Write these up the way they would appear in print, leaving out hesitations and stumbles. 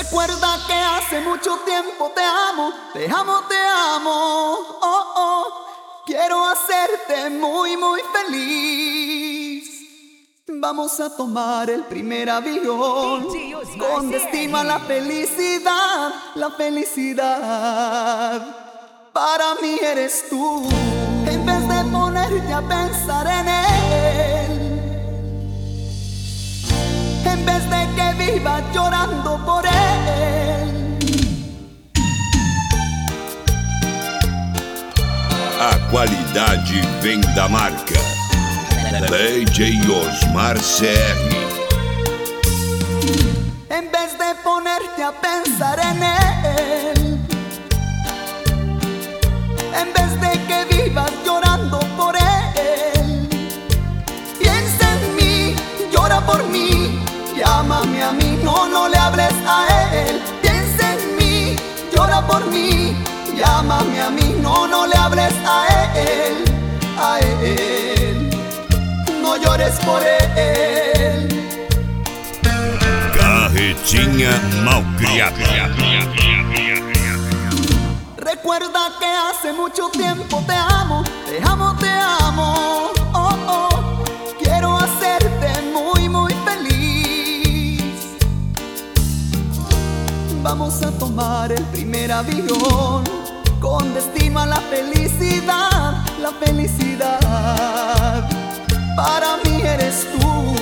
Recuerda que hace mucho tiempo te amo, te amo, te amo. Oh, oh. Quiero hacerte muy, muy feliz. Vamos a tomar el primer avión con destino a la felicidad, la felicidad. Para mí eres tú. En vez de ponerte a pensar en él, en vez de que vivas llorando por él. A qualidade vem da marca DJ Osmar CR. En vez de ponerte a pensar en él, en vez de que vivas llorando por él, piensa en mí, llora por mí, llámame a mí, no le hables a él. Piensa en mí, llora por mí, llámame a mí, no le hables a él, a él. No llores por él. Carretinha malcriada. Recuerda que hace mucho tiempo te amo, te amo, te amo. Oh, oh. Quiero hacerte muy, muy feliz. Vamos a tomar el primer avión con destino a la felicidad, la felicidad. Para mí eres tú.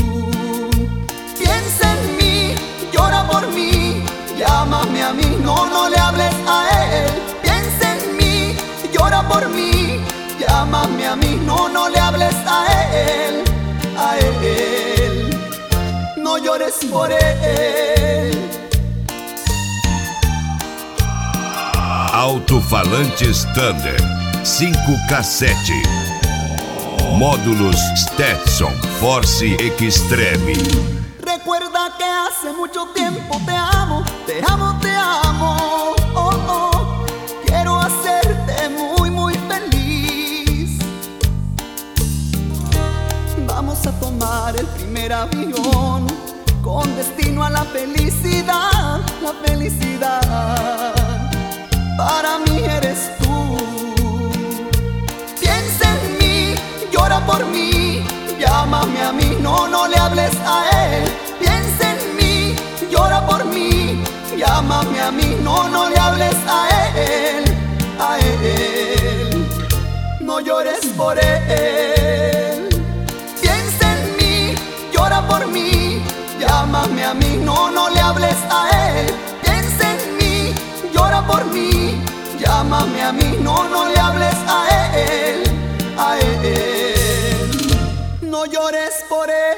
Piensa en mí, llora por mí, llámame a mí, no le hables a él. Piensa en mí, llora por mí, llámame a mí, no le hables a él, a él. No llores por él. Alto-falantes Thunder 5K7. Módulos Stetson Force Extreme. Recuerda que hace mucho tiempo te amo, te amo, te amo. Oh, oh. Quiero hacerte muy, muy feliz. Vamos a tomar el primer avión con destino a la felicidad, la felicidad. Para mí eres tú. Piensa en mí, llora por mí, llámame a mí, no le hables a él. Piensa en mí, llora por mí, llámame a mí, no le hables a él, a él. No llores por él. Piensa en mí, llora por mí, llámame a mí, no le hables a él. Piensa en mí, llora por mí, llámame a mí, no le hables a él, a él. No llores por él.